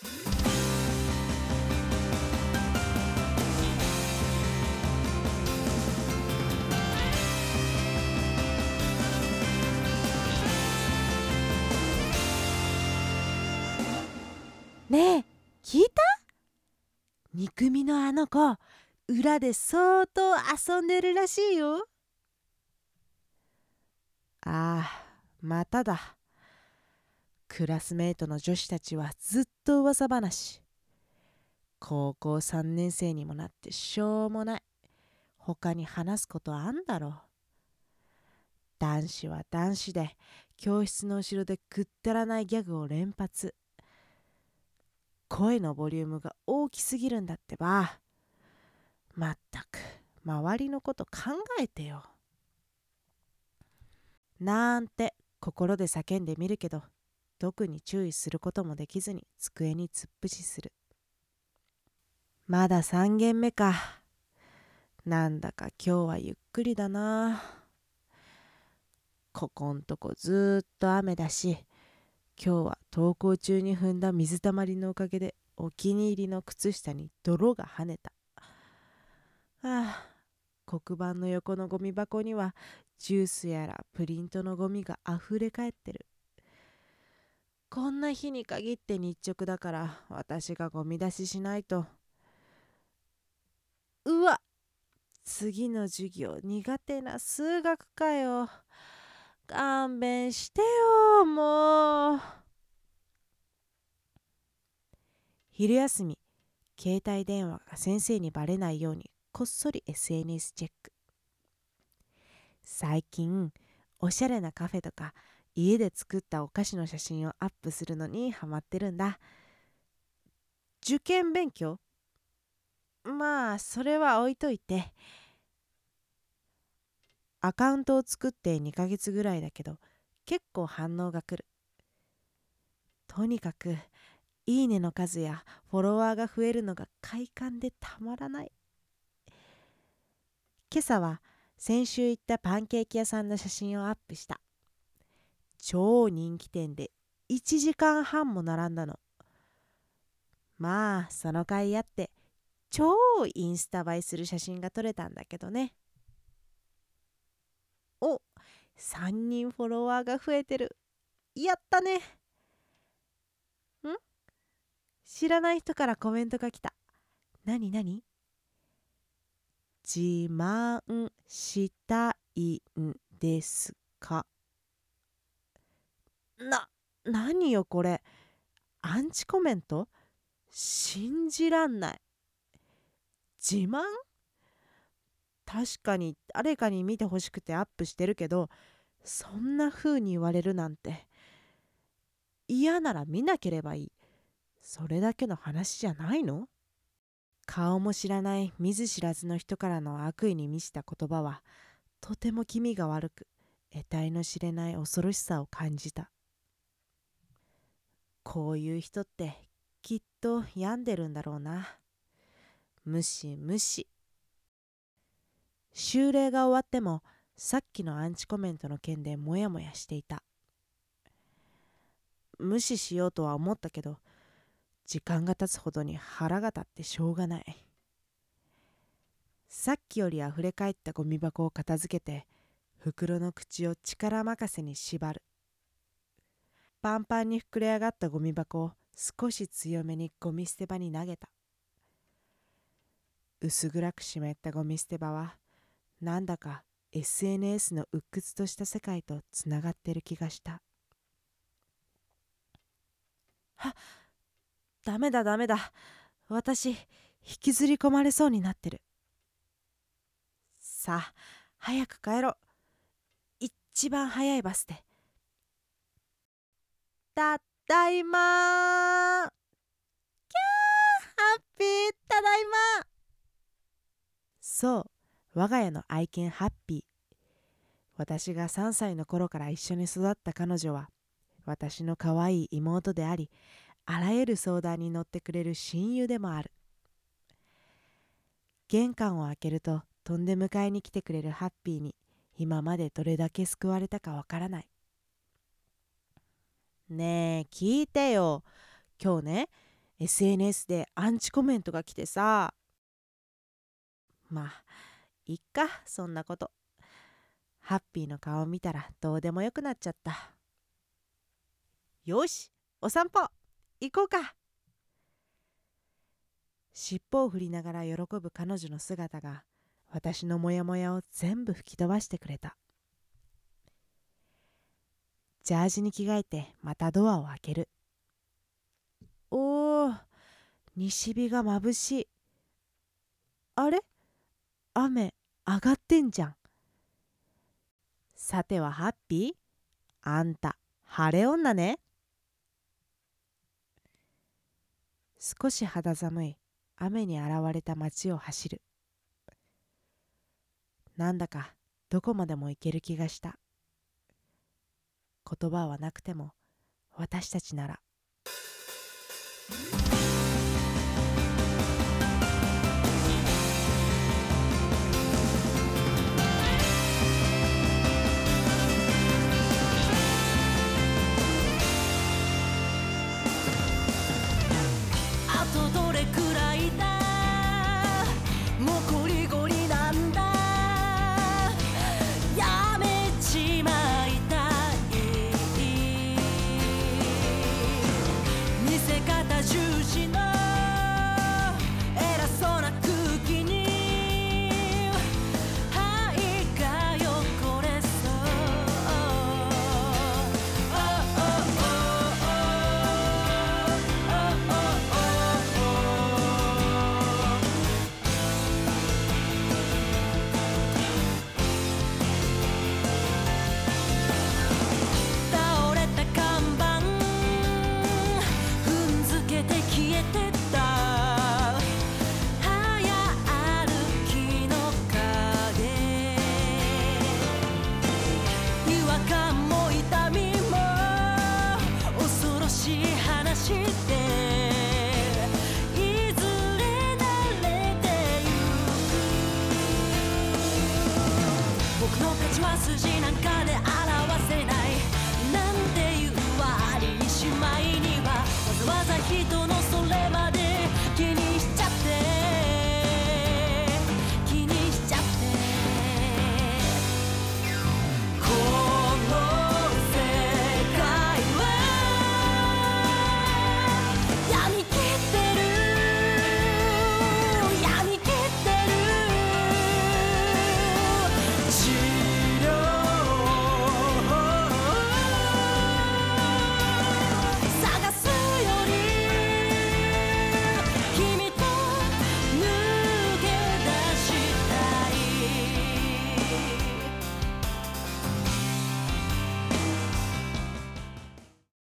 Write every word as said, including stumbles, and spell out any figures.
ねえ、聞いた？憎みのあの子、裏で相当遊んでるらしいよ。ああ、まただ。クラスメートの女子たちはずっと噂話。高校さんねん生にもなってしょうもない。他に話すことあんだろう。男子は男子で教室の後ろでくったらないギャグを連発。声のボリュームが大きすぎるんだってば。まったく周りのこと考えてよ。なんて心で叫んでみるけど、特に注意することもできずに机に突っ伏しする。まださん限目か。なんだか今日はゆっくりだな。ここんとこずっと雨だし、今日は登校中に踏んだ水たまりのおかげでお気に入りの靴下に泥が跳ねた。ああ、黒板の横のゴミ箱にはジュースやらプリントのゴミがあふれかえってる。こんな日に限って日直だから私がゴミ出ししないと。うわ、次の授業苦手な数学かよ。勘弁してよ、もう。昼休み、携帯電話が先生にバレないようにこっそり エスエヌエス チェック。最近おしゃれなカフェとか家で作ったお菓子の写真をアップするのにハマってるんだ。受験勉強？まあそれは置いといて、アカウントを作ってにかげつぐらいだけど結構反応が来る。とにかくいいねの数やフォロワーが増えるのが快感でたまらない。今朝は先週行ったパンケーキ屋さんの写真をアップした。超人気店でいちじかんはんも並んだの。まあその甲斐あって超インスタ映えする写真が撮れたんだけどね。お、さんにんフォロワーが増えてる。やったね。ん？知らない人からコメントが来た。なになに？自慢したいんですか？な、何よこれ。アンチコメント？信じらんない。自慢？確かに誰かに見てほしくてアップしてるけど、そんな風に言われるなんて。嫌なら見なければいい。それだけの話じゃないの？顔も知らない見ず知らずの人からの悪意に満ちた言葉はとても気味が悪く、得体の知れない恐ろしさを感じた。こういう人ってきっと病んでるんだろうな。無視無視。修例が終わってもさっきのアンチコメントの件でモヤモヤしていた。無視しようとは思ったけど、時間が経つほどに腹が立ってしょうがない。さっきよりあふれかえったゴミ箱を片付けて、袋の口を力任せに縛る。パンパンに膨れ上がったゴミ箱を少し強めにゴミ捨て場に投げた。薄暗く湿ったゴミ捨て場はなんだか エスエヌエス の鬱屈とした世界とつながってる気がした。は、ダメだダメだ。私引きずり込まれそうになってる。さあ早く帰ろう。一番早いバスで。ただいまー。キャー、ハッピー、ただいま。そう、我が家の愛犬ハッピー。私がさんさいの頃から一緒に育った彼女は私の可愛い妹であり、あらゆる相談に乗ってくれる親友でもある。玄関を開けると飛んで迎えに来てくれるハッピーに今までどれだけ救われたかわからない。ねえ聞いてよ。今日ねエスエヌエス でアンチコメントが来てさ。まあいっか、そんなこと。ハッピーの顔を見たらどうでもよくなっちゃった。よし、お散歩行こうか。尻尾を振りながら喜ぶ彼女の姿が私のモヤモヤを全部吹き飛ばしてくれた。ジャージに着替えてまたドアを開ける。おー、西日が眩しい。あれ、雨上がってんじゃん。さてはハッピー、あんた晴れ女ね。少し肌寒い雨に洗われた街を走る。なんだかどこまでも行ける気がした。言葉はなくても私たちなら。 あとどれくらいだ、もうこりごりなんだ、やめちまいたい。見せ方重視の偉そうな空気に肺が汚れそう。倒れた看板踏んづけて消えてった早歩きの影。違和感も痛みも恐ろしい話で